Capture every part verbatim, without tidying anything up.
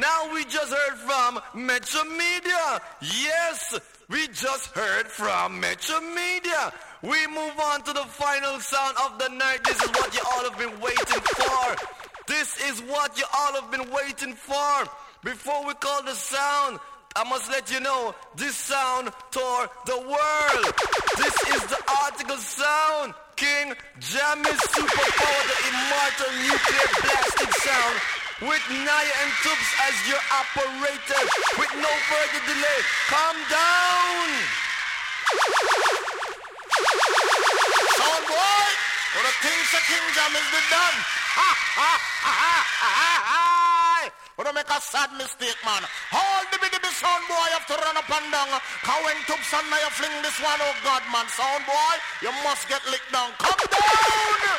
Now we just heard from Metro Media. Yes, we just heard from Metro Media. We move on to the final sound of the night. This is what you all have been waiting for. This is what you all have been waiting for. Before we call the sound, I must let you know, this sound tore the world. This is the article sound. King Jammy's Superpower, the immortal nuclear blasting sound. With Naya and Tubes as your operators. With no further delay, calm down. Sound boy, for the things that King Jam is the done. Ha ha ha ha ha ha. We don't make a sad mistake, man. All the big the sound boy have to run up and down. Cause when Tubes and Naya fling this one, oh God, man. Sound boy, you must get licked down. Come down.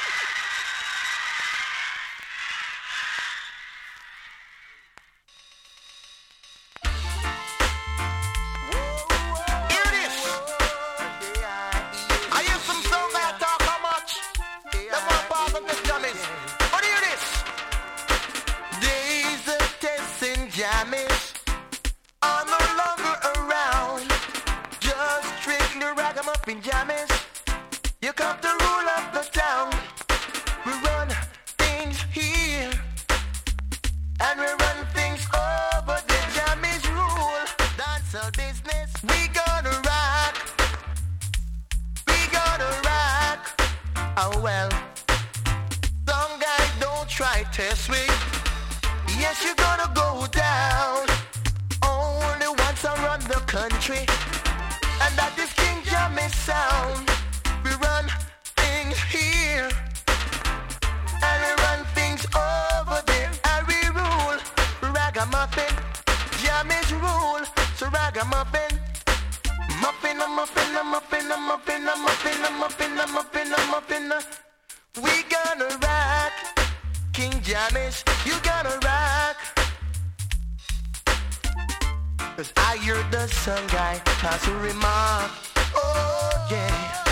Jammies are no longer around. Just strictly ragamuffin jammies. You come to rule up the town. We run things here and we run things over. The jammies rule that's our business. We gonna rock. We gonna rock. Oh well. Some guys don't try test me. Yes, you're gonna go down. Only once around the country, and that is King Jammy's sound. We run things here, and we run things over there, and we rule. Ragamuffin, Jammy's rule. So ragamuffin, muffin, a muffin, a muffin, a muffin, a muffin, a muffin, a muffin, a muffin. We gonna rock. King Jammy's, you gotta rock. Cause I heard the sun guy pass a remark. Oh yeah.